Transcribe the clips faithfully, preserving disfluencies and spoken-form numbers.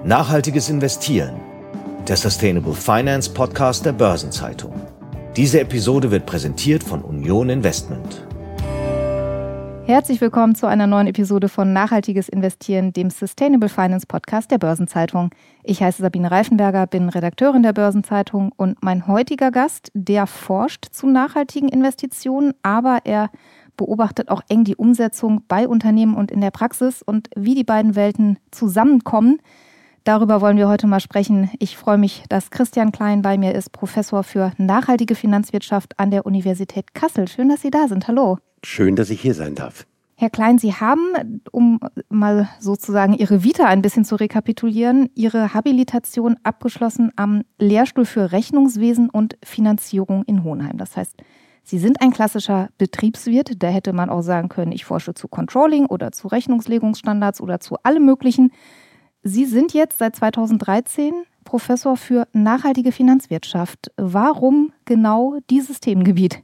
Nachhaltiges Investieren, der Sustainable Finance Podcast der Börsenzeitung. Diese Episode wird präsentiert von Union Investment. Herzlich willkommen zu einer neuen Episode von Nachhaltiges Investieren, dem Sustainable Finance Podcast der Börsenzeitung. Ich heiße Sabine Reifenberger, bin Redakteurin der Börsenzeitung und mein heutiger Gast, der forscht zu nachhaltigen Investitionen, aber er beobachtet auch eng die Umsetzung bei Unternehmen und in der Praxis und wie die beiden Welten zusammenkommen. Darüber wollen wir heute mal sprechen. Ich freue mich, dass Christian Klein bei mir ist, Professor für nachhaltige Finanzwirtschaft an der Universität Kassel. Schön, dass Sie da sind. Hallo. Schön, dass ich hier sein darf. Herr Klein, Sie haben, um mal sozusagen Ihre Vita ein bisschen zu rekapitulieren, Ihre Habilitation abgeschlossen am Lehrstuhl für Rechnungswesen und Finanzierung in Hohenheim. Das heißt, Sie sind ein klassischer Betriebswirt. Da hätte man auch sagen können, ich forsche zu Controlling oder zu Rechnungslegungsstandards oder zu allem Möglichen. Sie sind jetzt seit zweitausenddreizehn Professor für nachhaltige Finanzwirtschaft. Warum genau dieses Themengebiet?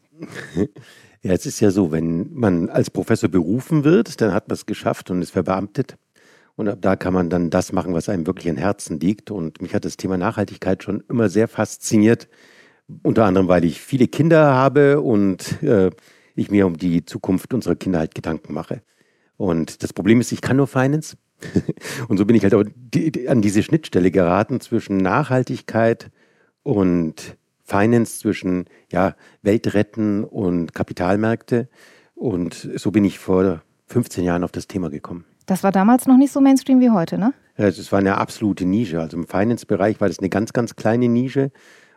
Ja, es ist ja so, wenn man als Professor berufen wird, dann hat man es geschafft und ist verbeamtet. Und ab da kann man dann das machen, was einem wirklich am Herzen liegt. Und mich hat das Thema Nachhaltigkeit schon immer sehr fasziniert. Unter anderem, weil ich viele Kinder habe und äh, ich mir um die Zukunft unserer Kinder halt Gedanken mache. Und das Problem ist, ich kann nur Finance. Und so bin ich halt auch die, die, an diese Schnittstelle geraten zwischen Nachhaltigkeit und Finance, zwischen ja, Weltretten und Kapitalmärkte. Und so bin ich vor fünfzehn Jahren auf das Thema gekommen. Das war damals noch nicht so Mainstream wie heute, ne? Ja, es war eine absolute Nische. Also im Finance-Bereich war das eine ganz, ganz kleine Nische.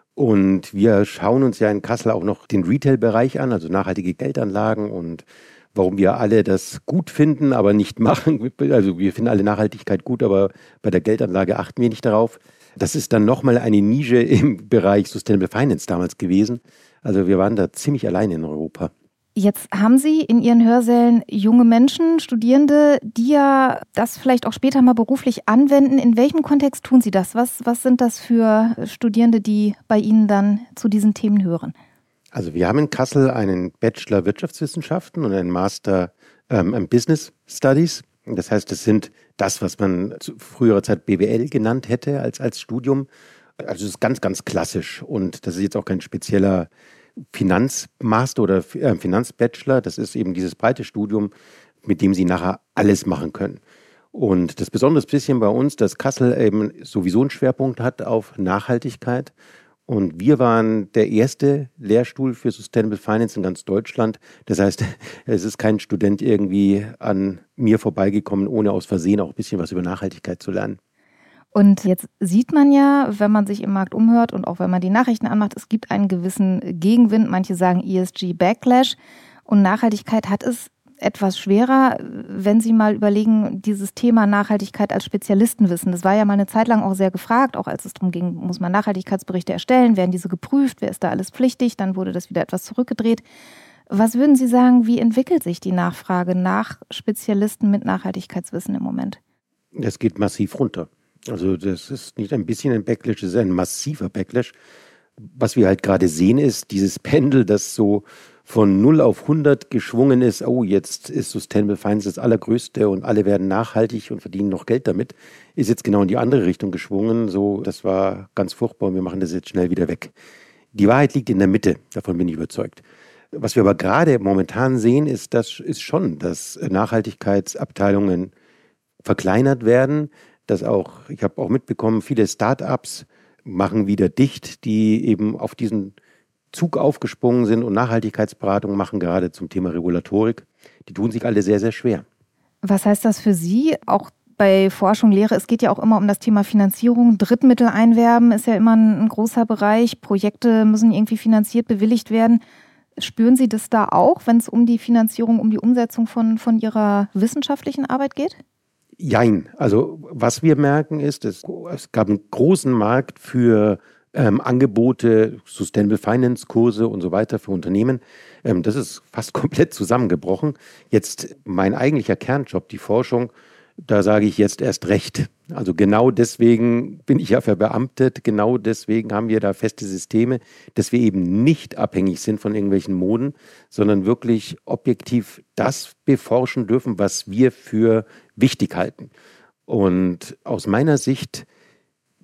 Und wir schauen uns ja in Kassel auch noch den Retail-Bereich an, also nachhaltige Geldanlagen und warum wir alle das gut finden, aber nicht machen. Also wir finden alle Nachhaltigkeit gut, aber bei der Geldanlage achten wir nicht darauf. Das ist dann nochmal eine Nische im Bereich Sustainable Finance damals gewesen. Also wir waren da ziemlich alleine in Europa. Jetzt haben Sie in Ihren Hörsälen junge Menschen, Studierende, die ja das vielleicht auch später mal beruflich anwenden. In welchem Kontext tun Sie das? Was, was sind das für Studierende, die bei Ihnen dann zu diesen Themen hören? Also wir haben in Kassel einen Bachelor Wirtschaftswissenschaften und einen Master ähm, Business Studies. Das heißt, das sind das, was man zu früherer Zeit B W L genannt hätte als, als Studium. Also es ist ganz, ganz klassisch und das ist jetzt auch kein spezieller Finanzmaster oder äh, Finanzbachelor. Das ist eben dieses breite Studium, mit dem Sie nachher alles machen können. Und das Besondere ist ein bisschen bei uns, dass Kassel eben sowieso einen Schwerpunkt hat auf Nachhaltigkeit. Und wir waren der erste Lehrstuhl für Sustainable Finance in ganz Deutschland. Das heißt, es ist kein Student irgendwie an mir vorbeigekommen, ohne aus Versehen auch ein bisschen was über Nachhaltigkeit zu lernen. Und jetzt sieht man ja, wenn man sich im Markt umhört und auch wenn man die Nachrichten anmacht, es gibt einen gewissen Gegenwind. Manche sagen E S G-Backlash. Und Nachhaltigkeit hat es etwas schwerer, wenn Sie mal überlegen, dieses Thema Nachhaltigkeit als Spezialisten wissen. Das war ja mal eine Zeit lang auch sehr gefragt, auch als es darum ging, muss man Nachhaltigkeitsberichte erstellen, werden diese geprüft, wer ist da alles pflichtig, dann wurde das wieder etwas zurückgedreht. Was würden Sie sagen, wie entwickelt sich die Nachfrage nach Spezialisten mit Nachhaltigkeitswissen im Moment? Es geht massiv runter. Also das ist nicht ein bisschen ein Backlash, das ist ein massiver Backlash. Was wir halt gerade sehen ist, dieses Pendel, das so von null auf hundert geschwungen ist, oh, jetzt ist Sustainable Finance das Allergrößte und alle werden nachhaltig und verdienen noch Geld damit, ist jetzt genau in die andere Richtung geschwungen. So, das war ganz furchtbar und wir machen das jetzt schnell wieder weg. Die Wahrheit liegt in der Mitte, davon bin ich überzeugt. Was wir aber gerade momentan sehen, ist, das ist schon, dass Nachhaltigkeitsabteilungen verkleinert werden, dass auch, ich habe auch mitbekommen, viele Start-ups machen wieder dicht, die eben auf diesen Zug aufgesprungen sind und Nachhaltigkeitsberatung machen, gerade zum Thema Regulatorik. Die tun sich alle sehr, sehr schwer. Was heißt das für Sie? Auch bei Forschung, Lehre, es geht ja auch immer um das Thema Finanzierung. Drittmittel einwerben ist ja immer ein, ein großer Bereich. Projekte müssen irgendwie finanziert, bewilligt werden. Spüren Sie das da auch, wenn es um die Finanzierung, um die Umsetzung von, von Ihrer wissenschaftlichen Arbeit geht? Jein. Also was wir merken ist, es, es gab einen großen Markt für ähm, Angebote, Sustainable Finance Kurse und so weiter für Unternehmen. Ähm, das ist fast komplett zusammengebrochen. Jetzt mein eigentlicher Kernjob, die Forschung, da sage ich jetzt erst recht. Also genau deswegen bin ich ja verbeamtet, genau deswegen haben wir da feste Systeme, dass wir eben nicht abhängig sind von irgendwelchen Moden, sondern wirklich objektiv das beforschen dürfen, was wir für wichtig halten. Und aus meiner Sicht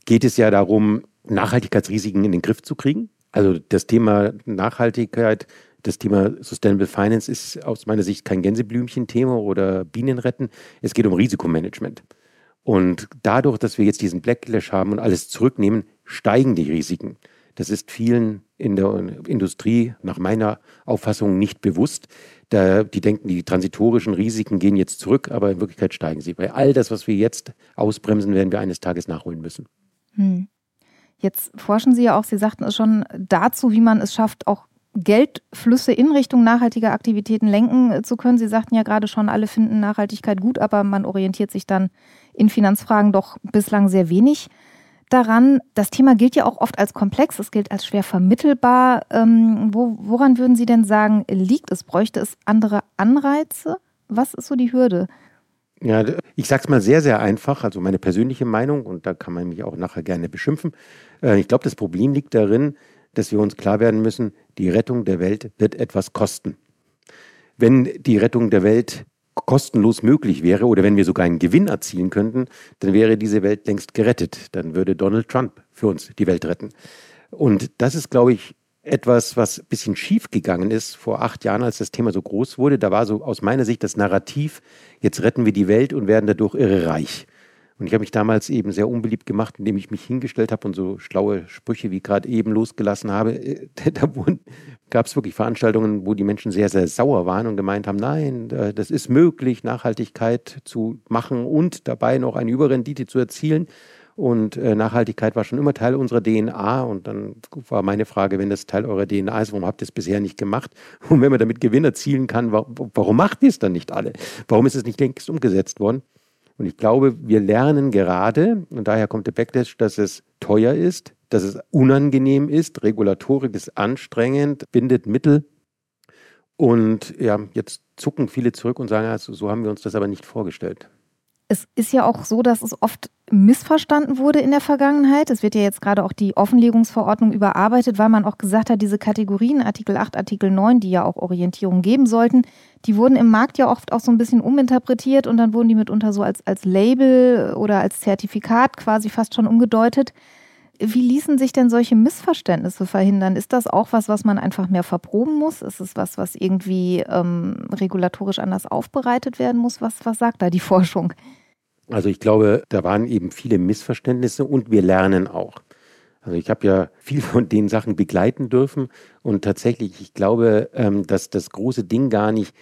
geht es ja darum, Nachhaltigkeitsrisiken in den Griff zu kriegen. Also das Thema Nachhaltigkeit, das Thema Sustainable Finance ist aus meiner Sicht kein Gänseblümchen-Thema oder Bienenretten. Es geht um Risikomanagement. Und dadurch, dass wir jetzt diesen Backlash haben und alles zurücknehmen, steigen die Risiken. Das ist vielen in der Industrie nach meiner Auffassung nicht bewusst. Da, die denken, die transitorischen Risiken gehen jetzt zurück, aber in Wirklichkeit steigen sie. Weil all das, was wir jetzt ausbremsen, werden wir eines Tages nachholen müssen. Hm. Jetzt forschen Sie ja auch, Sie sagten es schon, dazu, wie man es schafft, auch Geldflüsse in Richtung nachhaltiger Aktivitäten lenken zu können. Sie sagten ja gerade schon, alle finden Nachhaltigkeit gut, aber man orientiert sich dann in Finanzfragen doch bislang sehr wenig daran. Das Thema gilt ja auch oft als komplex, es gilt als schwer vermittelbar. Ähm, wo, woran würden Sie denn sagen, liegt es? Bräuchte es andere Anreize? Was ist so die Hürde? Ja, ich sage es mal sehr, sehr einfach, also meine persönliche Meinung, und da kann man mich auch nachher gerne beschimpfen. Äh, ich glaube, das Problem liegt darin, dass wir uns klar werden müssen, die Rettung der Welt wird etwas kosten. Wenn die Rettung der Welt kostenlos möglich wäre oder wenn wir sogar einen Gewinn erzielen könnten, dann wäre diese Welt längst gerettet. Dann würde Donald Trump für uns die Welt retten. Und das ist, glaube ich, etwas, was ein bisschen schief gegangen ist vor acht Jahren, als das Thema so groß wurde. Da war so aus meiner Sicht das Narrativ, jetzt retten wir die Welt und werden dadurch irre reich. Und ich habe mich damals eben sehr unbeliebt gemacht, indem ich mich hingestellt habe und so schlaue Sprüche wie gerade eben losgelassen habe. Da gab es wirklich Veranstaltungen, wo die Menschen sehr, sehr sauer waren und gemeint haben, nein, das ist möglich, Nachhaltigkeit zu machen und dabei noch eine Überrendite zu erzielen. Und äh, Nachhaltigkeit war schon immer Teil unserer D N A. Und dann war meine Frage, wenn das Teil eurer D N A ist, warum habt ihr es bisher nicht gemacht? Und wenn man damit Gewinn erzielen kann, warum, warum macht ihr es dann nicht alle? Warum ist es nicht längst umgesetzt worden? Und ich glaube, wir lernen gerade, und daher kommt der Backlash, dass es teuer ist, dass es unangenehm ist, Regulatorik ist anstrengend, bindet Mittel. Und ja, jetzt zucken viele zurück und sagen, also, so haben wir uns das aber nicht vorgestellt. Es ist ja auch so, dass es oft missverstanden wurde in der Vergangenheit. Es wird ja jetzt gerade auch die Offenlegungsverordnung überarbeitet, weil man auch gesagt hat, diese Kategorien, Artikel acht, Artikel neun, die ja auch Orientierung geben sollten, die wurden im Markt ja oft auch so ein bisschen uminterpretiert und dann wurden die mitunter so als, als Label oder als Zertifikat quasi fast schon umgedeutet. Wie ließen sich denn solche Missverständnisse verhindern? Ist das auch was, was man einfach mehr verproben muss? Ist es was, was irgendwie ähm, regulatorisch anders aufbereitet werden muss? Was, was sagt da die Forschung? Also ich glaube, da waren eben viele Missverständnisse und wir lernen auch. Also ich habe ja viel von den Sachen begleiten dürfen und tatsächlich, ich glaube, dass das große Ding gar nicht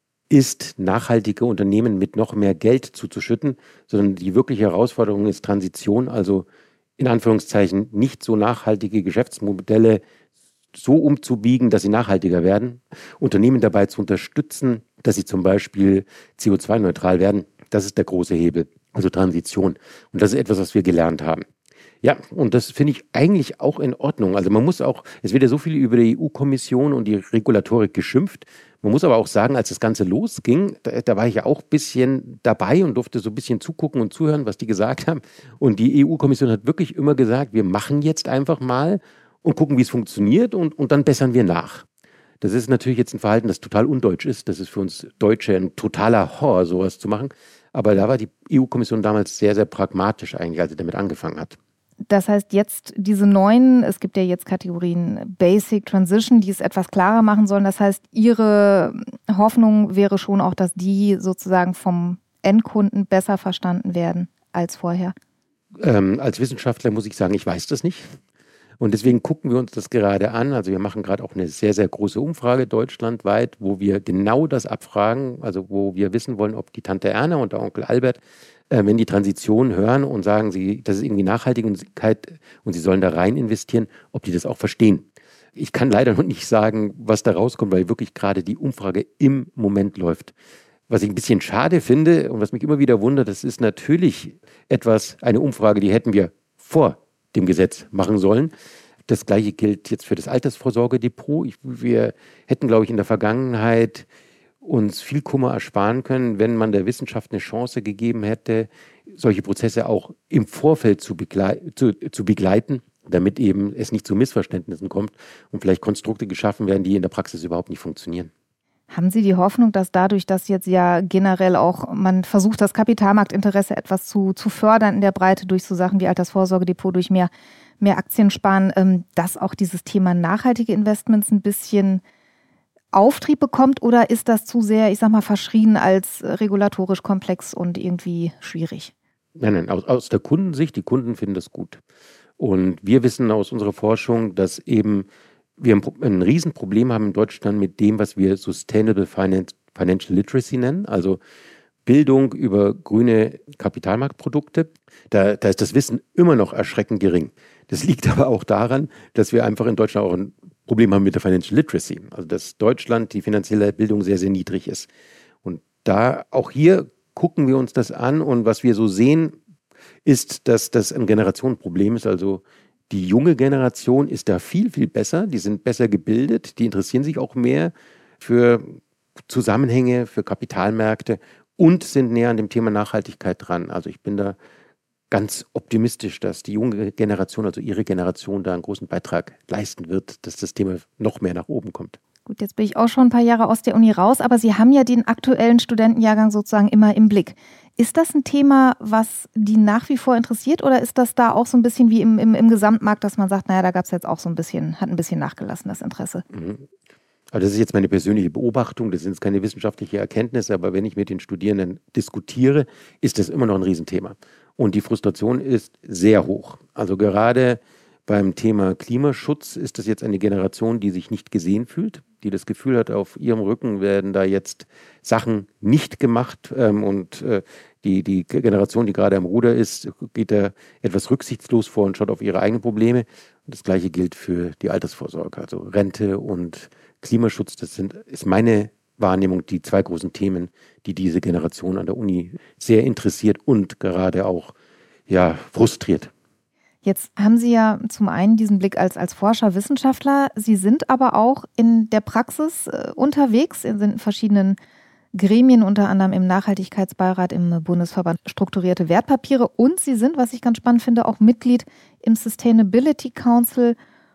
ist, nachhaltige Unternehmen mit noch mehr Geld zuzuschütten, sondern die wirkliche Herausforderung ist Transition, also in Anführungszeichen nicht so nachhaltige Geschäftsmodelle so umzubiegen, dass sie nachhaltiger werden, Unternehmen dabei zu unterstützen, dass sie zum Beispiel C O zwei neutral werden. Das ist der große Hebel, also Transition. Und das ist etwas, was wir gelernt haben. Ja, und das finde ich eigentlich auch in Ordnung. Also man muss auch, es wird ja so viel über die E U-Kommission und die Regulatorik geschimpft. Man muss aber auch sagen, als das Ganze losging, da, da war ich ja auch ein bisschen dabei und durfte so ein bisschen zugucken und zuhören, was die gesagt haben. Und die E U-Kommission hat wirklich immer gesagt, wir machen jetzt einfach mal und gucken, wie es funktioniert und, und dann bessern wir nach. Das ist natürlich jetzt ein Verhalten, das total undeutsch ist. Das ist für uns Deutsche ein totaler Horror, sowas zu machen. Aber da war die E U-Kommission damals sehr, sehr pragmatisch eigentlich, als sie damit angefangen hat. Das heißt jetzt diese neuen, es gibt ja jetzt Kategorien Basic, Transition, die es etwas klarer machen sollen. Das heißt, Ihre Hoffnung wäre schon auch, dass die sozusagen vom Endkunden besser verstanden werden als vorher. Ähm, als Wissenschaftler muss ich sagen, ich weiß das nicht. Und deswegen gucken wir uns das gerade an. Also wir machen gerade auch eine sehr, sehr große Umfrage deutschlandweit, wo wir genau das abfragen, also wo wir wissen wollen, ob die Tante Erna und der Onkel Albert, äh, wenn die Transition hören und sagen, sie, das ist irgendwie Nachhaltigkeit und sie sollen da rein investieren, ob die das auch verstehen. Ich kann leider noch nicht sagen, was da rauskommt, weil wirklich gerade die Umfrage im Moment läuft. Was ich ein bisschen schade finde und was mich immer wieder wundert, das ist natürlich etwas, eine Umfrage, die hätten wir vor dem Gesetz machen sollen. Das Gleiche gilt jetzt für das Altersvorsorgedepot. Ich, wir hätten, glaube ich, in der Vergangenheit uns viel Kummer ersparen können, wenn man der Wissenschaft eine Chance gegeben hätte, solche Prozesse auch im Vorfeld zu, begle- zu, zu begleiten, damit eben es nicht zu Missverständnissen kommt und vielleicht Konstrukte geschaffen werden, die in der Praxis überhaupt nicht funktionieren. Haben Sie die Hoffnung, dass dadurch, dass jetzt ja generell auch man versucht, das Kapitalmarktinteresse etwas zu, zu fördern in der Breite durch so Sachen wie Altersvorsorgedepot, durch mehr, mehr Aktien sparen, ähm, dass auch dieses Thema nachhaltige Investments ein bisschen Auftrieb bekommt, oder ist das zu sehr, ich sag mal, verschrien als regulatorisch komplex und irgendwie schwierig? Nein, nein, aus, aus der Kundensicht, die Kunden finden das gut. Und wir wissen aus unserer Forschung, dass eben wir ein, ein Riesenproblem haben in Deutschland mit dem, was wir Sustainable Finance, Financial Literacy nennen, also Bildung über grüne Kapitalmarktprodukte. Da, da ist das Wissen immer noch erschreckend gering. Das liegt aber auch daran, dass wir einfach in Deutschland auch ein Problem haben mit der Financial Literacy. Also dass Deutschland die finanzielle Bildung sehr, sehr niedrig ist. Und da auch hier gucken wir uns das an, und was wir so sehen, ist, dass das ein Generationenproblem ist. Also die junge Generation ist da viel, viel besser. Die sind besser gebildet. Die interessieren sich auch mehr für Zusammenhänge, für Kapitalmärkte und sind näher an dem Thema Nachhaltigkeit dran. Also ich bin da ganz optimistisch, dass die junge Generation, also Ihre Generation, da einen großen Beitrag leisten wird, dass das Thema noch mehr nach oben kommt. Gut, jetzt bin ich auch schon ein paar Jahre aus der Uni raus, aber Sie haben ja den aktuellen Studentenjahrgang sozusagen immer im Blick. Ist das ein Thema, was die nach wie vor interessiert, oder ist das da auch so ein bisschen wie im, im, im Gesamtmarkt, dass man sagt, naja, da gab es jetzt auch so ein bisschen, hat ein bisschen nachgelassen, das Interesse? Mhm. Also das ist jetzt meine persönliche Beobachtung, das sind jetzt keine wissenschaftliche Erkenntnisse, aber wenn ich mit den Studierenden diskutiere, ist das immer noch ein Riesenthema. Und die Frustration ist sehr hoch. Also gerade beim Thema Klimaschutz ist das jetzt eine Generation, die sich nicht gesehen fühlt, die das Gefühl hat, auf ihrem Rücken werden da jetzt Sachen nicht gemacht, ähm, und äh, die, die Generation, die gerade am Ruder ist, geht da etwas rücksichtslos vor und schaut auf ihre eigenen Probleme. Und das Gleiche gilt für die Altersvorsorge, also Rente und Klimaschutz. Das sind, ist meine Wahrnehmung, die zwei großen Themen, die diese Generation an der Uni sehr interessiert und gerade auch ja, frustriert. Jetzt haben Sie ja zum einen diesen Blick als, als Forscher, Wissenschaftler. Sie sind aber auch in der Praxis äh, unterwegs, sind in verschiedenen Gremien, unter anderem im Nachhaltigkeitsbeirat im Bundesverband Strukturierte Wertpapiere. Und Sie sind, was ich ganz spannend finde, auch Mitglied im Sustainability Council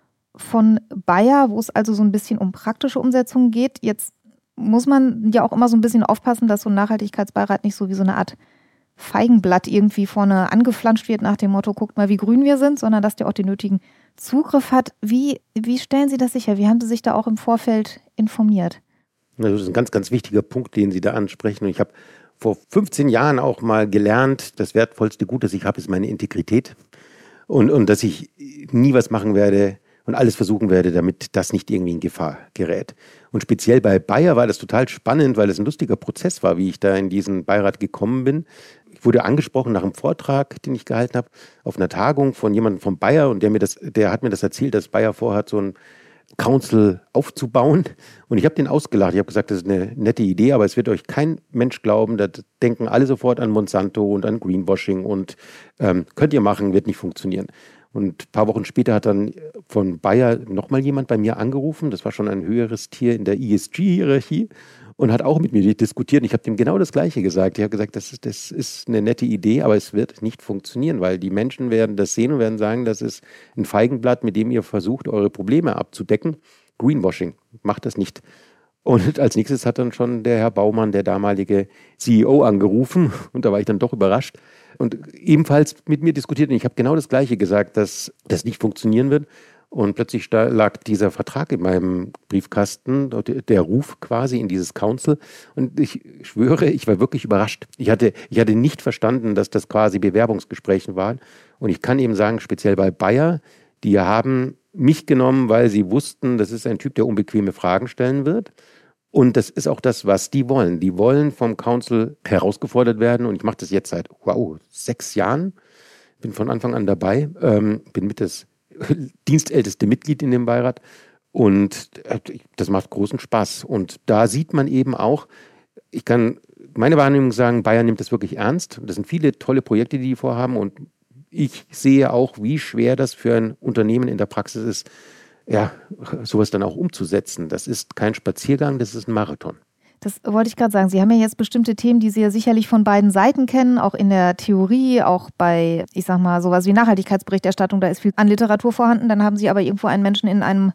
von Bayer, wo es also so ein bisschen um praktische Umsetzung geht. Jetzt muss man ja auch immer so ein bisschen aufpassen, dass so ein Nachhaltigkeitsbeirat nicht so wie so eine Art Feigenblatt irgendwie vorne angeflanscht wird nach dem Motto, guckt mal, wie grün wir sind, sondern dass der auch den nötigen Zugriff hat. Wie, wie stellen Sie das sicher? Wie haben Sie sich da auch im Vorfeld informiert? Das ist ein ganz, ganz wichtiger Punkt, den Sie da ansprechen. Und ich habe vor fünfzehn Jahren auch mal gelernt, das wertvollste Gut, das ich habe, ist meine Integrität. Und, und dass ich nie was machen werde und alles versuchen werde, damit das nicht irgendwie in Gefahr gerät. Und speziell bei Bayer war das total spannend, weil es ein lustiger Prozess war, wie ich da in diesen Beirat gekommen bin. Ich wurde angesprochen nach einem Vortrag, den ich gehalten habe, auf einer Tagung von jemandem von Bayer, und der mir das, der hat mir das erzählt, dass Bayer vorhat, so ein Council aufzubauen. Und ich habe den ausgelacht. Ich habe gesagt, das ist eine nette Idee, aber es wird euch kein Mensch glauben. Da denken alle sofort an Monsanto und an Greenwashing und ähm, könnt ihr machen, wird nicht funktionieren. Und ein paar Wochen später hat dann von Bayer nochmal jemand bei mir angerufen. Das war schon ein höheres Tier in der E S G-Hierarchie und hat auch mit mir diskutiert. Und ich habe dem genau das Gleiche gesagt. Ich habe gesagt, das ist, das ist eine nette Idee, aber es wird nicht funktionieren, weil die Menschen werden das sehen und werden sagen, das ist ein Feigenblatt, mit dem ihr versucht, eure Probleme abzudecken. Greenwashing, macht das nicht. Und als nächstes hat dann schon der Herr Baumann, der damalige C E O, angerufen. Und da war ich dann doch überrascht. Und ebenfalls mit mir diskutiert. Und ich habe genau das Gleiche gesagt, dass das nicht funktionieren wird. Und plötzlich lag dieser Vertrag in meinem Briefkasten, der Ruf quasi in dieses Council. Und ich schwöre, ich war wirklich überrascht. Ich hatte, ich hatte nicht verstanden, dass das quasi Bewerbungsgespräche waren. Und ich kann eben sagen, speziell bei Bayer, die haben mich genommen, weil sie wussten, das ist ein Typ, der unbequeme Fragen stellen wird. Und das ist auch das, was die wollen. Die wollen vom Council herausgefordert werden. Und ich mache das jetzt seit, wow, sechs Jahren. Bin von Anfang an dabei. Ähm, bin mit das dienstälteste Mitglied in dem Beirat. Und das macht großen Spaß. Und da sieht man eben auch, ich kann meine Wahrnehmung sagen, Bayer nimmt das wirklich ernst. Das sind viele tolle Projekte, die die vorhaben. Und ich sehe auch, wie schwer das für ein Unternehmen in der Praxis ist, ja, sowas dann auch umzusetzen. Das ist kein Spaziergang, das ist ein Marathon. Das wollte ich gerade sagen. Sie haben ja jetzt bestimmte Themen, die Sie ja sicherlich von beiden Seiten kennen, auch in der Theorie, auch bei, ich sag mal, sowas wie Nachhaltigkeitsberichterstattung, da ist viel an Literatur vorhanden. Dann haben Sie aber irgendwo einen Menschen in einem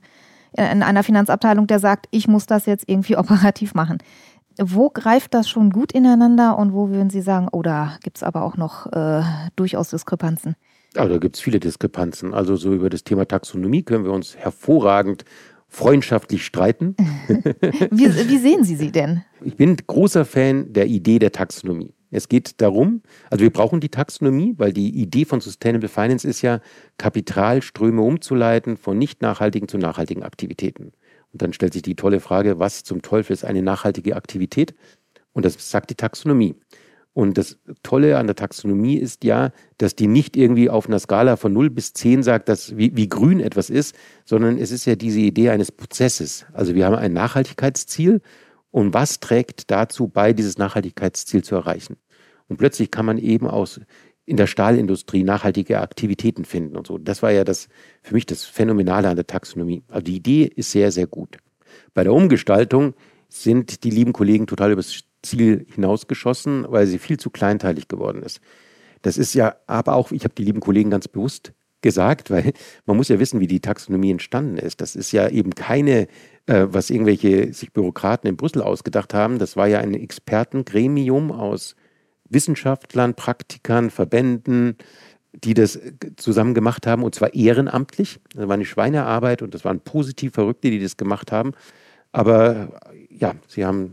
in einer Finanzabteilung, der sagt, ich muss das jetzt irgendwie operativ machen. Wo greift das schon gut ineinander und wo würden Sie sagen, oh, da gibt es aber auch noch äh, durchaus Diskrepanzen? Also da gibt es viele Diskrepanzen. Also so über das Thema Taxonomie können wir uns hervorragend freundschaftlich streiten. wie, wie sehen Sie sie denn? Ich bin großer Fan der Idee der Taxonomie. Es geht darum, also wir brauchen die Taxonomie, weil die Idee von Sustainable Finance ist ja, Kapitalströme umzuleiten von nicht nachhaltigen zu nachhaltigen Aktivitäten. Und dann stellt sich die tolle Frage, was zum Teufel ist eine nachhaltige Aktivität? Und das sagt die Taxonomie. Und das Tolle an der Taxonomie ist ja, dass die nicht irgendwie auf einer Skala von null bis zehn sagt, dass, wie, wie grün etwas ist, sondern es ist ja diese Idee eines Prozesses. Also wir haben ein Nachhaltigkeitsziel und was trägt dazu bei, dieses Nachhaltigkeitsziel zu erreichen? Und plötzlich kann man eben aus in der Stahlindustrie nachhaltige Aktivitäten finden und so. Das war ja das für mich das Phänomenale an der Taxonomie. Also die Idee ist sehr, sehr gut. Bei der Umgestaltung sind die lieben Kollegen total übers Ziel hinausgeschossen, weil sie viel zu kleinteilig geworden ist. Das ist ja aber auch, ich habe die lieben Kollegen ganz bewusst gesagt, weil man muss ja wissen, wie die Taxonomie entstanden ist. Das ist ja eben keine, äh, was irgendwelche sich Bürokraten in Brüssel ausgedacht haben. Das war ja ein Expertengremium aus Wissenschaftlern, Praktikern, Verbänden, die das zusammen gemacht haben, und zwar ehrenamtlich. Das war eine Schweinearbeit und das waren positiv Verrückte, die das gemacht haben. Aber ja, sie haben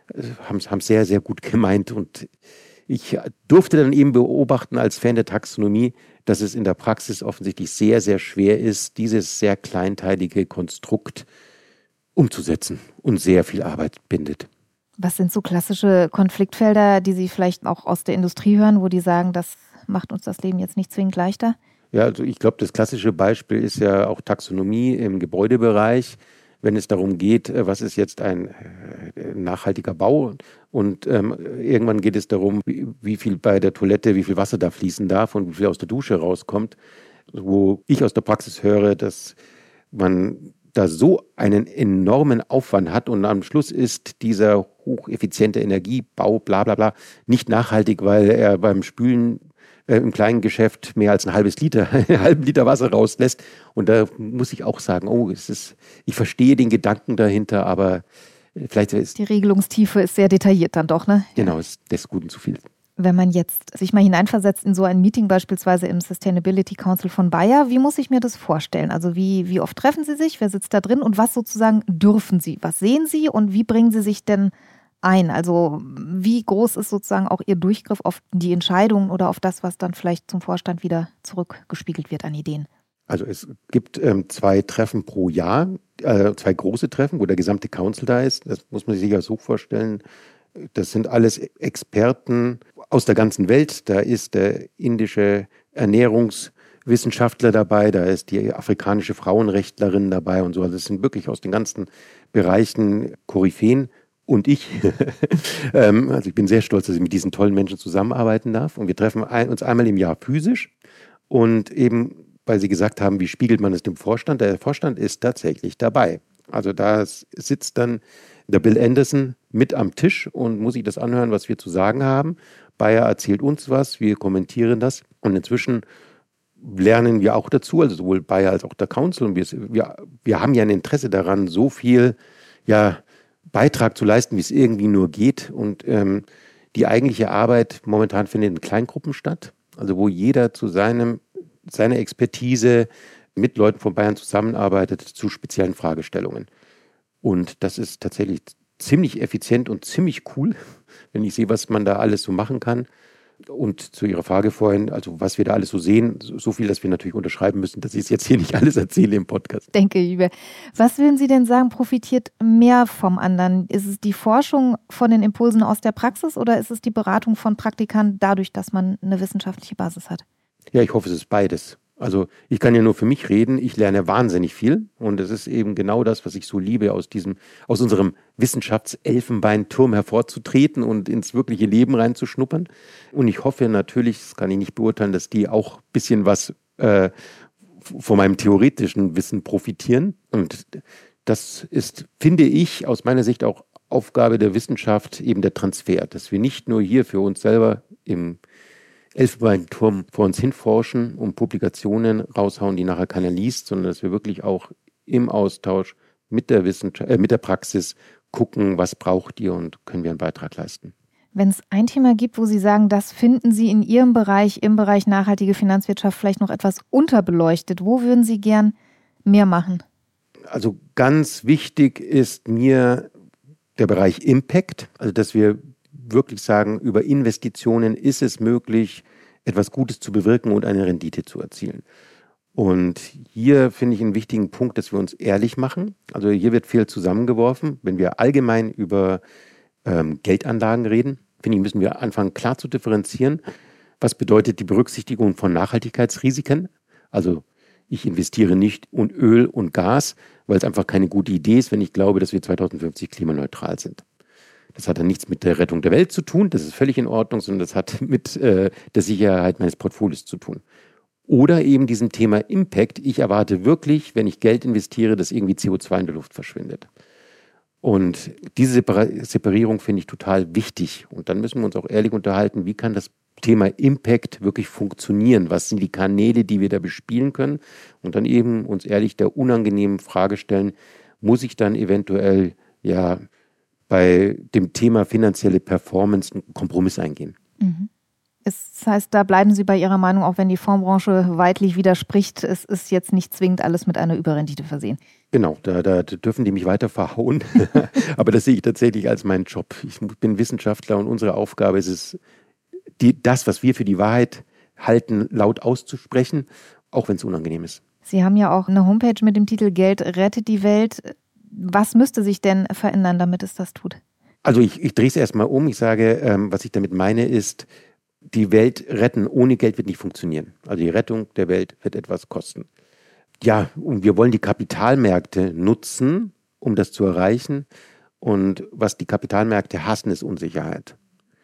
es sehr, sehr gut gemeint. Und ich durfte dann eben beobachten als Fan der Taxonomie, dass es in der Praxis offensichtlich sehr, sehr schwer ist, dieses sehr kleinteilige Konstrukt umzusetzen und sehr viel Arbeit bindet. Was sind so klassische Konfliktfelder, die Sie vielleicht auch aus der Industrie hören, wo die sagen, das macht uns das Leben jetzt nicht zwingend leichter? Ja, also ich glaube, das klassische Beispiel ist ja auch Taxonomie im Gebäudebereich. Wenn es darum geht, was ist jetzt ein nachhaltiger Bau, und ähm, irgendwann geht es darum, wie, wie viel bei der Toilette, wie viel Wasser da fließen darf und wie viel aus der Dusche rauskommt, wo ich aus der Praxis höre, dass man da so einen enormen Aufwand hat und am Schluss ist dieser hocheffiziente Energiebau, bla bla bla, nicht nachhaltig, weil er beim Spülen äh, im kleinen Geschäft mehr als ein halbes Liter, einen halben Liter Wasser rauslässt. Und da muss ich auch sagen, oh, es ist, ich verstehe den Gedanken dahinter, aber vielleicht ist... Die Regelungstiefe ist sehr detailliert dann doch, ne? Genau, ist des Guten zu viel. Wenn man jetzt sich mal hineinversetzt in so ein Meeting beispielsweise im Sustainability Council von Bayer, wie muss ich mir das vorstellen? Also wie, wie oft treffen Sie sich, wer sitzt da drin und was sozusagen dürfen Sie? Was sehen Sie und wie bringen Sie sich denn ein? Also wie groß ist sozusagen auch Ihr Durchgriff auf die Entscheidungen oder auf das, was dann vielleicht zum Vorstand wieder zurückgespiegelt wird an Ideen? Also es gibt ähm, zwei Treffen pro Jahr, äh, zwei große Treffen, wo der gesamte Council da ist. Das muss man sich ja so vorstellen. Das sind alles Experten aus der ganzen Welt. Da ist der indische Ernährungswissenschaftler dabei, da ist die afrikanische Frauenrechtlerin dabei und so. Also das sind wirklich aus den ganzen Bereichen Koryphäen und ich. Also ich bin sehr stolz, dass ich mit diesen tollen Menschen zusammenarbeiten darf. Und wir treffen uns einmal im Jahr physisch und eben, weil Sie gesagt haben, wie spiegelt man es dem Vorstand? Der Vorstand ist tatsächlich dabei. Also da sitzt dann der Bill Anderson mit am Tisch und muss sich das anhören, was wir zu sagen haben. Bayer erzählt uns was, wir kommentieren das. Und inzwischen lernen wir auch dazu, also sowohl Bayer als auch der Council. Und wir, wir, wir haben ja ein Interesse daran, so viel ja, Beitrag zu leisten, wie es irgendwie nur geht. Und ähm, die eigentliche Arbeit momentan findet in Kleingruppen statt, also wo jeder zu seinem, seiner Expertise mit Leuten von Bayern zusammenarbeitet zu speziellen Fragestellungen. Und das ist tatsächlich ziemlich effizient und ziemlich cool, wenn ich sehe, was man da alles so machen kann. Und zu Ihrer Frage vorhin, also was wir da alles so sehen, so viel, dass wir natürlich unterschreiben müssen, dass ich es jetzt hier nicht alles erzähle im Podcast. Denke ich über. Was würden Sie denn sagen, profitiert mehr vom anderen? Ist es die Forschung von den Impulsen aus der Praxis oder ist es die Beratung von Praktikern dadurch, dass man eine wissenschaftliche Basis hat? Ja, ich hoffe, es ist beides. Also ich kann ja nur für mich reden, ich lerne wahnsinnig viel und es ist eben genau das, was ich so liebe, aus diesem, aus unserem Wissenschaftselfenbeinturm hervorzutreten und ins wirkliche Leben reinzuschnuppern. Und ich hoffe natürlich, das kann ich nicht beurteilen, dass die auch ein bisschen was äh, von meinem theoretischen Wissen profitieren. Und das ist, finde ich, aus meiner Sicht auch Aufgabe der Wissenschaft, eben der Transfer, dass wir nicht nur hier für uns selber im Elfenbeinturm vor uns hinforschen und Publikationen raushauen, die nachher keiner liest, sondern dass wir wirklich auch im Austausch mit der Wissenschaft, äh, mit der Praxis gucken, was braucht ihr und können wir einen Beitrag leisten. Wenn es ein Thema gibt, wo Sie sagen, das finden Sie in Ihrem Bereich, im Bereich nachhaltige Finanzwirtschaft vielleicht noch etwas unterbeleuchtet, wo würden Sie gern mehr machen? Also ganz wichtig ist mir der Bereich Impact, also dass wir wirklich sagen, über Investitionen ist es möglich, etwas Gutes zu bewirken und eine Rendite zu erzielen. Und hier finde ich einen wichtigen Punkt, dass wir uns ehrlich machen. Also hier wird viel zusammengeworfen. Wenn wir allgemein über ähm, Geldanlagen reden, finde ich, müssen wir anfangen klar zu differenzieren. Was bedeutet die Berücksichtigung von Nachhaltigkeitsrisiken? Also ich investiere nicht in Öl und Gas, weil es einfach keine gute Idee ist, wenn ich glaube, dass wir zweitausendfünfzig klimaneutral sind. Das hat dann nichts mit der Rettung der Welt zu tun, das ist völlig in Ordnung, sondern das hat mit äh, der Sicherheit meines Portfolios zu tun. Oder eben diesem Thema Impact. Ich erwarte wirklich, wenn ich Geld investiere, dass irgendwie C O zwei in der Luft verschwindet. Und diese Separ- Separierung finde ich total wichtig. Und dann müssen wir uns auch ehrlich unterhalten, wie kann das Thema Impact wirklich funktionieren? Was sind die Kanäle, die wir da bespielen können? Und dann eben uns ehrlich der unangenehmen Frage stellen, muss ich dann eventuell ja bei dem Thema finanzielle Performance einen Kompromiss eingehen? Mhm. Das heißt, da bleiben Sie bei Ihrer Meinung, auch wenn die Fondsbranche weitlich widerspricht, es ist jetzt nicht zwingend alles mit einer Überrendite versehen. Genau, da, da dürfen die mich weiter verhauen, aber das sehe ich tatsächlich als meinen Job. Ich bin Wissenschaftler und unsere Aufgabe ist es, die, das, was wir für die Wahrheit halten, laut auszusprechen, auch wenn es unangenehm ist. Sie haben ja auch eine Homepage mit dem Titel Geld rettet die Welt. Was müsste sich denn verändern, damit es das tut? Also ich, ich drehe es erstmal um. Ich sage, ähm, was ich damit meine ist, die Welt retten ohne Geld wird nicht funktionieren. Also die Rettung der Welt wird etwas kosten. Ja, und wir wollen die Kapitalmärkte nutzen, um das zu erreichen. Und was die Kapitalmärkte hassen, ist Unsicherheit.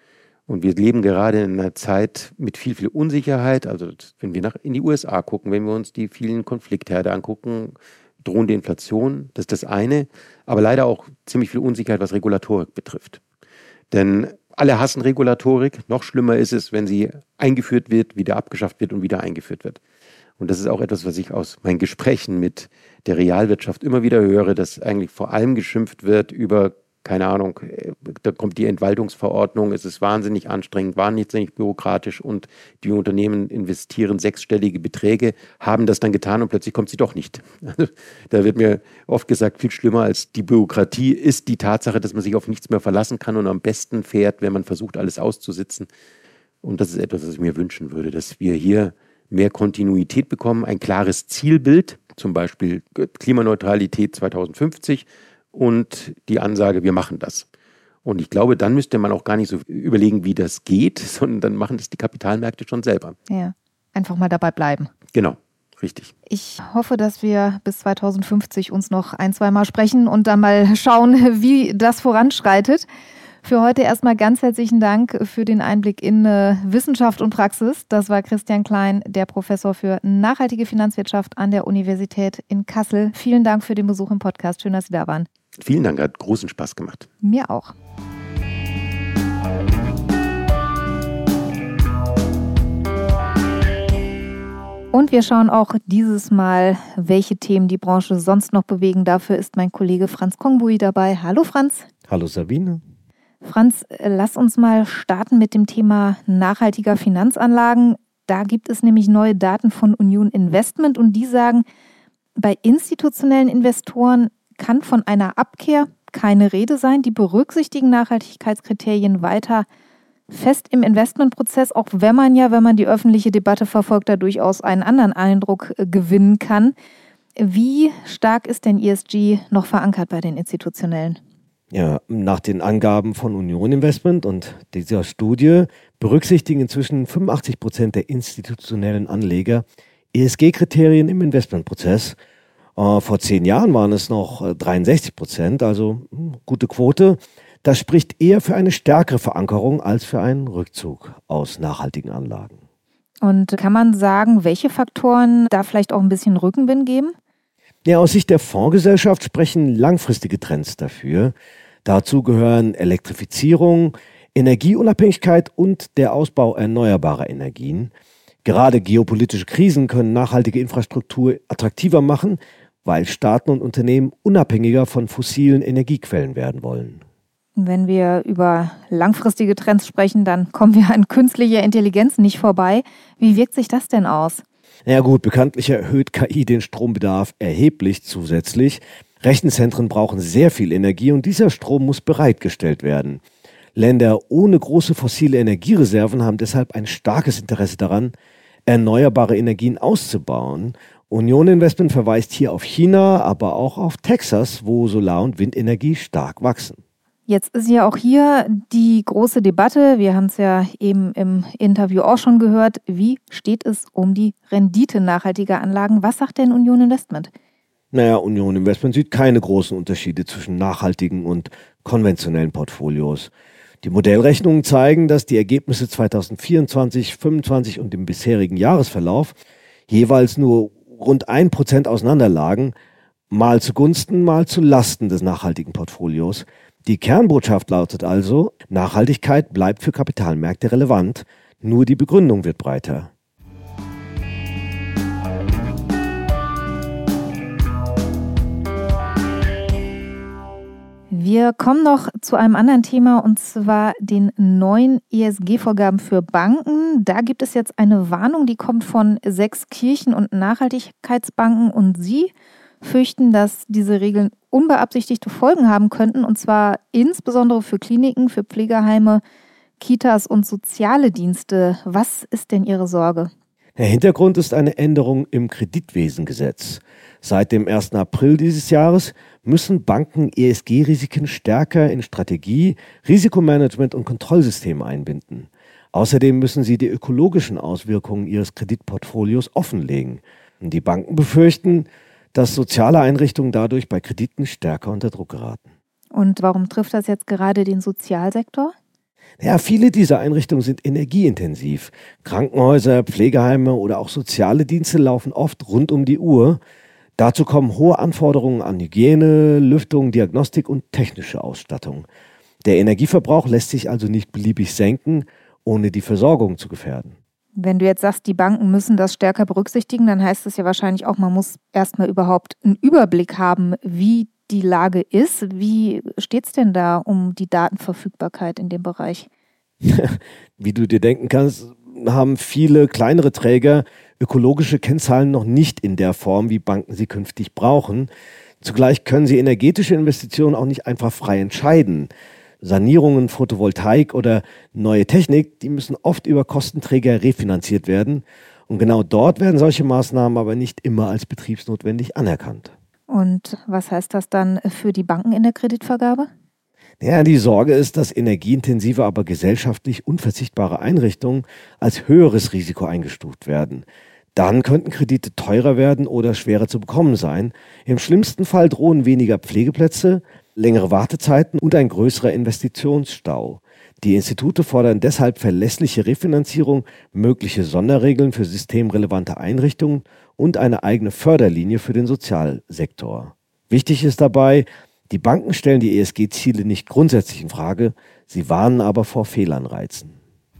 Und wir leben gerade in einer Zeit mit viel, viel Unsicherheit. Also wenn wir nach in die U S A gucken, wenn wir uns die vielen Konfliktherde angucken, drohende Inflation, das ist das eine. Aber leider auch ziemlich viel Unsicherheit, was Regulatorik betrifft. Denn alle hassen Regulatorik. Noch schlimmer ist es, wenn sie eingeführt wird, wieder abgeschafft wird und wieder eingeführt wird. Und das ist auch etwas, was ich aus meinen Gesprächen mit der Realwirtschaft immer wieder höre, dass eigentlich vor allem geschimpft wird über, keine Ahnung, da kommt die Entwaldungsverordnung, es ist wahnsinnig anstrengend, wahnsinnig bürokratisch und die Unternehmen investieren sechsstellige Beträge, haben das dann getan und plötzlich kommt sie doch nicht. Da wird mir oft gesagt, viel schlimmer als die Bürokratie ist die Tatsache, dass man sich auf nichts mehr verlassen kann und am besten fährt, wenn man versucht, alles auszusitzen. Und das ist etwas, was ich mir wünschen würde, dass wir hier mehr Kontinuität bekommen, ein klares Zielbild, zum Beispiel Klimaneutralität zweitausendfünfzig, und die Ansage, wir machen das. Und ich glaube, dann müsste man auch gar nicht so überlegen, wie das geht, sondern dann machen das die Kapitalmärkte schon selber. Ja, einfach mal dabei bleiben. Genau, richtig. Ich hoffe, dass wir bis zweitausendfünfzig uns noch ein, zwei Mal sprechen und dann mal schauen, wie das voranschreitet. Für heute erstmal ganz herzlichen Dank für den Einblick in äh, Wissenschaft und Praxis. Das war Christian Klein, der Professor für nachhaltige Finanzwirtschaft an der Universität in Kassel. Vielen Dank für den Besuch im Podcast. Schön, dass Sie da waren. Vielen Dank, hat großen Spaß gemacht. Mir auch. Und wir schauen auch dieses Mal, welche Themen die Branche sonst noch bewegen. Dafür ist mein Kollege Franz Kongbui dabei. Hallo Franz. Hallo Sabine. Franz, lass uns mal starten mit dem Thema nachhaltiger Finanzanlagen. Da gibt es nämlich neue Daten von Union Investment und die sagen, bei institutionellen Investoren kann von einer Abkehr keine Rede sein. Die berücksichtigen Nachhaltigkeitskriterien weiter fest im Investmentprozess, auch wenn man ja, wenn man die öffentliche Debatte verfolgt, da durchaus einen anderen Eindruck gewinnen kann. Wie stark ist denn E S G noch verankert bei den Institutionellen? Ja, nach den Angaben von Union Investment und dieser Studie berücksichtigen inzwischen fünfundachtzig Prozent der institutionellen Anleger E S G-Kriterien im Investmentprozess. Äh, vor zehn Jahren waren es noch dreiundsechzig Prozent, also mh, gute Quote. Das spricht eher für eine stärkere Verankerung als für einen Rückzug aus nachhaltigen Anlagen. Und kann man sagen, welche Faktoren da vielleicht auch ein bisschen Rückenwind geben? Ja, aus Sicht der Fondsgesellschaft sprechen langfristige Trends dafür. Dazu gehören Elektrifizierung, Energieunabhängigkeit und der Ausbau erneuerbarer Energien. Gerade geopolitische Krisen können nachhaltige Infrastruktur attraktiver machen, weil Staaten und Unternehmen unabhängiger von fossilen Energiequellen werden wollen. Wenn wir über langfristige Trends sprechen, dann kommen wir an künstlicher Intelligenz nicht vorbei. Wie wirkt sich das denn aus? Ja gut, bekanntlich erhöht K I den Strombedarf erheblich zusätzlich. Rechenzentren brauchen sehr viel Energie und dieser Strom muss bereitgestellt werden. Länder ohne große fossile Energiereserven haben deshalb ein starkes Interesse daran, erneuerbare Energien auszubauen. Union Investment verweist hier auf China, aber auch auf Texas, wo Solar- und Windenergie stark wachsen. Jetzt ist ja auch hier die große Debatte, wir haben es ja eben im Interview auch schon gehört, wie steht es um die Rendite nachhaltiger Anlagen? Was sagt denn Union Investment? Naja, Union Investment sieht keine großen Unterschiede zwischen nachhaltigen und konventionellen Portfolios. Die Modellrechnungen zeigen, dass die Ergebnisse zweitausendvierundzwanzig, zweitausendfünfundzwanzig und im bisherigen Jahresverlauf jeweils nur rund ein Prozent auseinanderlagen, mal zugunsten, mal zu Lasten des nachhaltigen Portfolios. Die Kernbotschaft lautet also, Nachhaltigkeit bleibt für Kapitalmärkte relevant, nur die Begründung wird breiter. Wir kommen noch zu einem anderen Thema und zwar den neuen E S G-Vorgaben für Banken. Da gibt es jetzt eine Warnung, die kommt von sechs Kirchen- und Nachhaltigkeitsbanken und sie fürchten, dass diese Regeln unbeabsichtigte Folgen haben könnten, und zwar insbesondere für Kliniken, für Pflegeheime, Kitas und soziale Dienste. Was ist denn Ihre Sorge? Der Hintergrund ist eine Änderung im Kreditwesengesetz. Seit dem ersten April dieses Jahres müssen Banken E S G-Risiken stärker in Strategie, Risikomanagement und Kontrollsysteme einbinden. Außerdem müssen sie die ökologischen Auswirkungen ihres Kreditportfolios offenlegen. Und die Banken befürchten, dass soziale Einrichtungen dadurch bei Krediten stärker unter Druck geraten. Und warum trifft das jetzt gerade den Sozialsektor? Ja, viele dieser Einrichtungen sind energieintensiv. Krankenhäuser, Pflegeheime oder auch soziale Dienste laufen oft rund um die Uhr. Dazu kommen hohe Anforderungen an Hygiene, Lüftung, Diagnostik und technische Ausstattung. Der Energieverbrauch lässt sich also nicht beliebig senken, ohne die Versorgung zu gefährden. Wenn du jetzt sagst, die Banken müssen das stärker berücksichtigen, dann heißt das ja wahrscheinlich auch, man muss erstmal überhaupt einen Überblick haben, wie die Lage ist. Wie steht es denn da um die Datenverfügbarkeit in dem Bereich? Wie du dir denken kannst, haben viele kleinere Träger ökologische Kennzahlen noch nicht in der Form, wie Banken sie künftig brauchen. Zugleich können sie energetische Investitionen auch nicht einfach frei entscheiden. Sanierungen, Photovoltaik oder neue Technik, die müssen oft über Kostenträger refinanziert werden. Und genau dort werden solche Maßnahmen aber nicht immer als betriebsnotwendig anerkannt. Und was heißt das dann für die Banken in der Kreditvergabe? Ja, die Sorge ist, dass energieintensive, aber gesellschaftlich unverzichtbare Einrichtungen als höheres Risiko eingestuft werden. Dann könnten Kredite teurer werden oder schwerer zu bekommen sein. Im schlimmsten Fall drohen weniger Pflegeplätze, längere Wartezeiten und ein größerer Investitionsstau. Die Institute fordern deshalb verlässliche Refinanzierung, mögliche Sonderregeln für systemrelevante Einrichtungen und eine eigene Förderlinie für den Sozialsektor. Wichtig ist dabei, die Banken stellen die E S G-Ziele nicht grundsätzlich in Frage, sie warnen aber vor Fehlanreizen.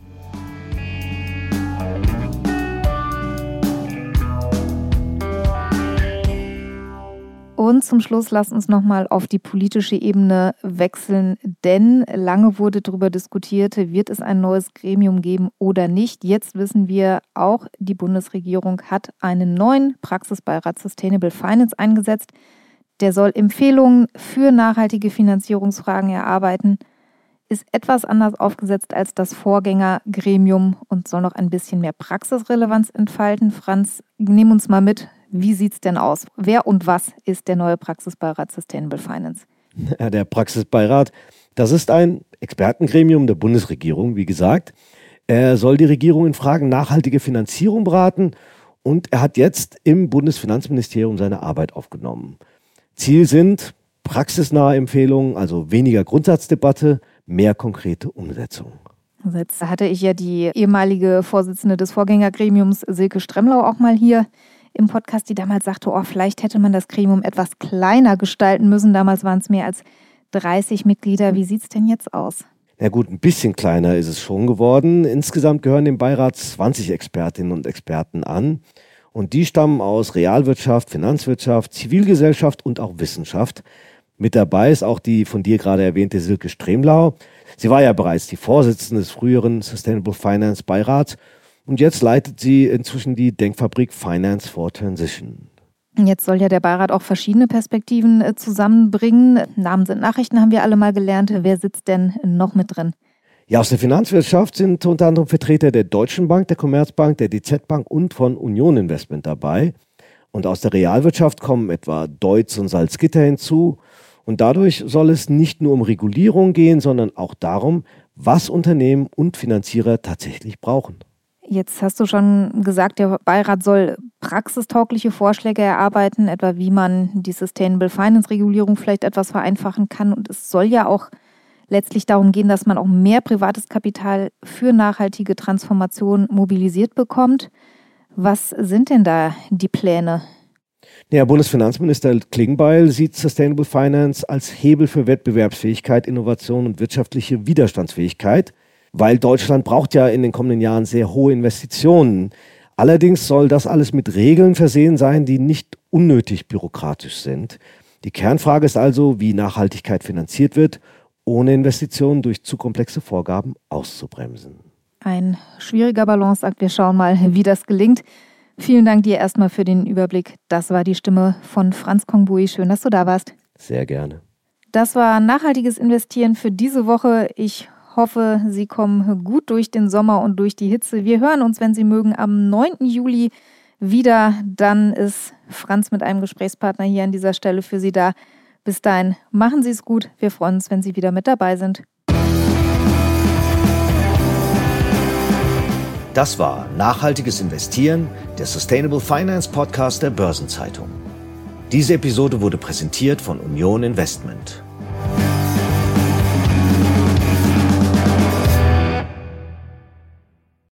Und zum Schluss lasst uns nochmal auf die politische Ebene wechseln, denn lange wurde darüber diskutiert, wird es ein neues Gremium geben oder nicht. Jetzt wissen wir auch, die Bundesregierung hat einen neuen Praxisbeirat Sustainable Finance eingesetzt. Der soll Empfehlungen für nachhaltige Finanzierungsfragen erarbeiten, ist etwas anders aufgesetzt als das Vorgängergremium und soll noch ein bisschen mehr Praxisrelevanz entfalten. Franz, nimm uns mal mit. Wie sieht es denn aus? Wer und was ist der neue Praxisbeirat Sustainable Finance? Ja, der Praxisbeirat, das ist ein Expertengremium der Bundesregierung, wie gesagt. Er soll die Regierung in Fragen nachhaltige Finanzierung beraten und er hat jetzt im Bundesfinanzministerium seine Arbeit aufgenommen. Ziel sind praxisnahe Empfehlungen, also weniger Grundsatzdebatte, mehr konkrete Umsetzung. Jetzt hatte ich ja die ehemalige Vorsitzende des Vorgängergremiums, Silke Stremlau, auch mal hier im Podcast, die damals sagte, oh, vielleicht hätte man das Gremium etwas kleiner gestalten müssen. Damals waren es mehr als dreißig Mitglieder. Wie sieht es denn jetzt aus? Na gut, ein bisschen kleiner ist es schon geworden. Insgesamt gehören dem Beirat zwanzig Expertinnen und Experten an. Und die stammen aus Realwirtschaft, Finanzwirtschaft, Zivilgesellschaft und auch Wissenschaft. Mit dabei ist auch die von dir gerade erwähnte Silke Stremlau. Sie war ja bereits die Vorsitzende des früheren Sustainable Finance Beirats und jetzt leitet sie inzwischen die Denkfabrik Finance for Transition. Jetzt soll ja der Beirat auch verschiedene Perspektiven zusammenbringen. Namen sind Nachrichten, haben wir alle mal gelernt. Wer sitzt denn noch mit drin? Ja, aus der Finanzwirtschaft sind unter anderem Vertreter der Deutschen Bank, der Commerzbank, der D Z Bank und von Union Investment dabei. Und aus der Realwirtschaft kommen etwa Deutz und Salzgitter hinzu. Und dadurch soll es nicht nur um Regulierung gehen, sondern auch darum, was Unternehmen und Finanzierer tatsächlich brauchen. Jetzt hast du schon gesagt, der Beirat soll praxistaugliche Vorschläge erarbeiten, etwa wie man die Sustainable Finance Regulierung vielleicht etwas vereinfachen kann. Und es soll ja auch letztlich darum gehen, dass man auch mehr privates Kapital für nachhaltige Transformation mobilisiert bekommt. Was sind denn da die Pläne? Ja, Bundesfinanzminister Klingbeil sieht Sustainable Finance als Hebel für Wettbewerbsfähigkeit, Innovation und wirtschaftliche Widerstandsfähigkeit, weil Deutschland braucht ja in den kommenden Jahren sehr hohe Investitionen. Allerdings soll das alles mit Regeln versehen sein, die nicht unnötig bürokratisch sind. Die Kernfrage ist also, wie Nachhaltigkeit finanziert wird, ohne Investitionen durch zu komplexe Vorgaben auszubremsen. Ein schwieriger Balanceakt. Wir schauen mal, wie das gelingt. Vielen Dank dir erstmal für den Überblick. Das war die Stimme von Franz Kongbui. Schön, dass du da warst. Sehr gerne. Das war nachhaltiges Investieren für diese Woche. Ich hoffe, Sie kommen gut durch den Sommer und durch die Hitze. Wir hören uns, wenn Sie mögen, am neunten Juli wieder. Dann ist Franz mit einem Gesprächspartner hier an dieser Stelle für Sie da. Bis dahin, machen Sie es gut. Wir freuen uns, wenn Sie wieder mit dabei sind. Das war Nachhaltiges Investieren, der Sustainable Finance Podcast der Börsenzeitung. Diese Episode wurde präsentiert von Union Investment.